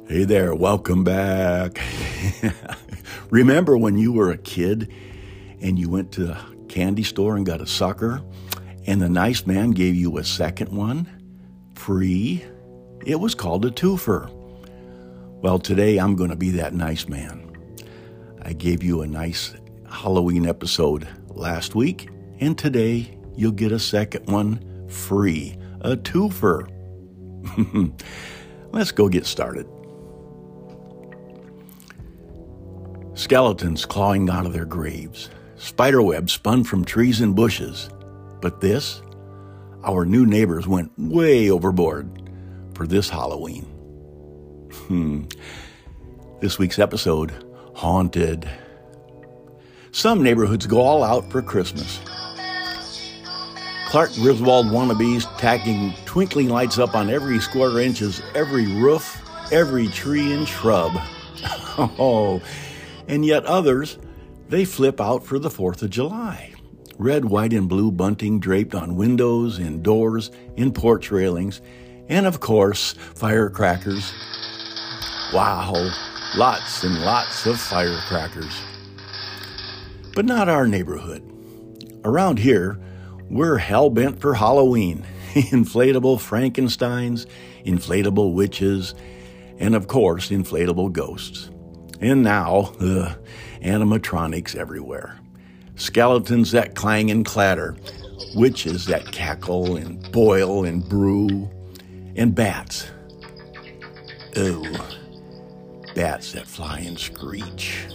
Hey there, welcome back. Remember when you were a kid and you went to the candy store and got a sucker and the nice man gave you a second one free? It was called a twofer. Well, today I'm going to be that nice man. I gave you a nice Halloween episode last week, and today you'll get a second one free, a twofer. Let's go get started. Skeletons clawing out of their graves, spiderwebs spun from trees and bushes. But this, our new neighbors went way overboard for this Halloween. This week's episode, Haunted. Some neighborhoods go all out for Christmas. Clark Griswold wannabes tacking twinkling lights up on every square inches, every roof, every tree and shrub. And yet others, they flip out for the 4th of July. Red, white, and blue bunting draped on windows, in doors, in porch railings, and of course, firecrackers. Wow, lots and lots of firecrackers. But not our neighborhood. Around here, we're hell-bent for Halloween. Inflatable Frankensteins, inflatable witches, and of course, inflatable ghosts. And now, animatronics everywhere. Skeletons that clang and clatter, witches that cackle and boil and brew, and bats. Oh, bats that fly and screech.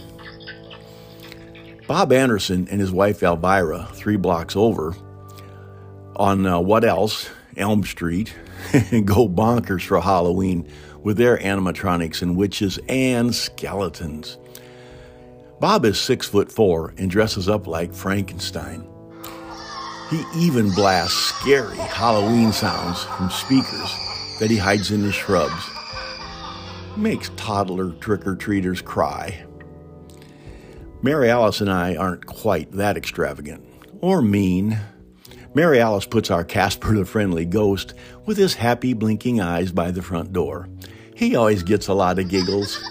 Bob Anderson and his wife Elvira, 3 blocks over, on Elm Street, go bonkers for Halloween with their animatronics and witches and skeletons. Bob is 6'4" and dresses up like Frankenstein. He even blasts scary Halloween sounds from speakers that he hides in the shrubs. Makes toddler trick-or-treaters cry. Mary Alice and I aren't quite that extravagant or mean. Mary Alice puts our Casper the Friendly Ghost with his happy blinking eyes by the front door. He always gets a lot of giggles.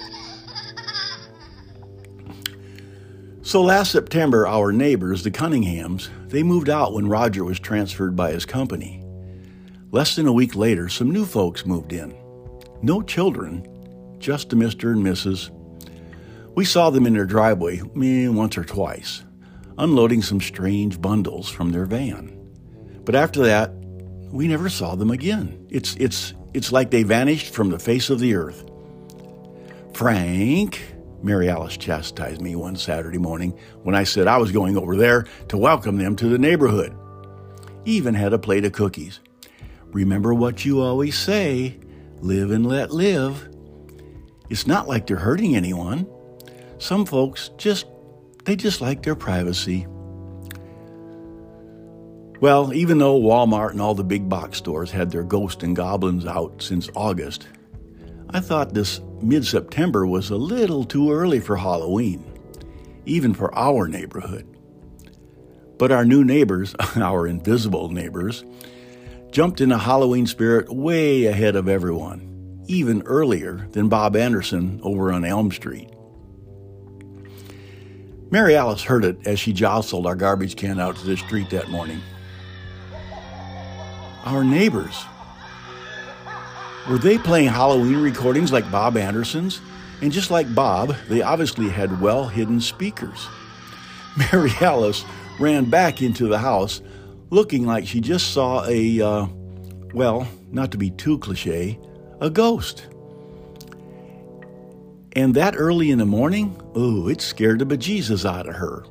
So last September, our neighbors, the Cunninghams, they moved out when Roger was transferred by his company. Less than a week later, some new folks moved in. No children, just a Mr. and Mrs. We saw them in their driveway once or twice, unloading some strange bundles from their van. But after that, we never saw them again. It's like they vanished from the face of the earth. Frank, Mary Alice chastised me one Saturday morning when I said I was going over there to welcome them to the neighborhood. Even had a plate of cookies. Remember what you always say, live and let live. It's not like they're hurting anyone. Some folks just like their privacy. Well, even though Walmart and all the big box stores had their ghosts and goblins out since August, I thought this mid-September was a little too early for Halloween, even for our neighborhood. But our new neighbors, our invisible neighbors, jumped in a Halloween spirit way ahead of everyone, even earlier than Bob Anderson over on Elm Street. Mary Alice heard it as she jostled our garbage can out to the street that morning. Our neighbors. Were they playing Halloween recordings like Bob Anderson's? And just like Bob, they obviously had well-hidden speakers. Mary Alice ran back into the house looking like she just saw not to be too cliche, a ghost. And that early in the morning, it scared the bejesus out of her.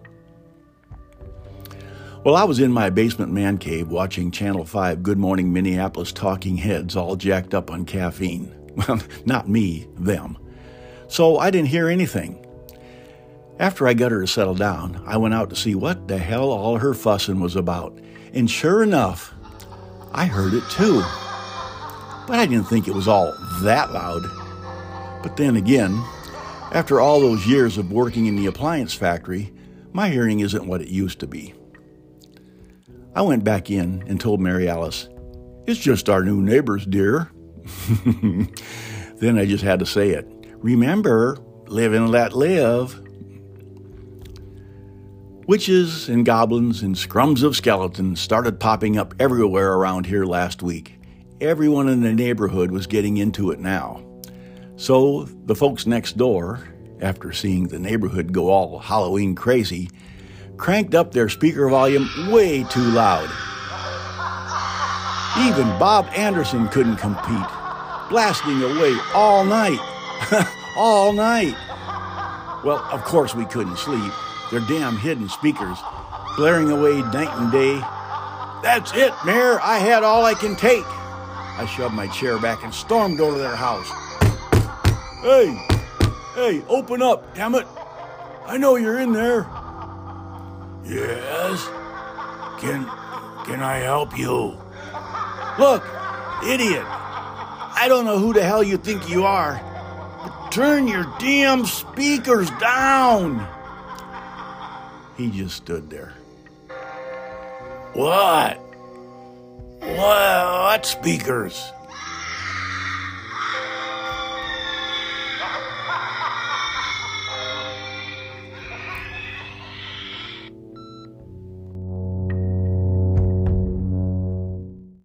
Well, I was in my basement man cave watching Channel 5 Good Morning Minneapolis talking heads all jacked up on caffeine. Well, not me, them. So I didn't hear anything. After I got her to settle down, I went out to see what the hell all her fussing was about. And sure enough, I heard it too. But I didn't think it was all that loud. But then again, after all those years of working in the appliance factory, my hearing isn't what it used to be. I went back in and told Mary Alice, "It's just our new neighbors, dear." Then I just had to say it. Remember, live and let live. Witches and goblins and scrums of skeletons started popping up everywhere around here last week. Everyone in the neighborhood was getting into it now. So the folks next door, after seeing the neighborhood go all Halloween crazy, cranked up their speaker volume way too loud. Even Bob Anderson couldn't compete, blasting away all night. All night. Well, of course we couldn't sleep. Their damn hidden speakers, blaring away night and day. That's it, Mayor. I had all I can take. I shoved my chair back and stormed over to their house. Hey, open up, damn it. I know you're in there. Yes? Can I help you? Look, idiot. I don't know who the hell you think you are, but turn your damn speakers down. He just stood there. What? What speakers?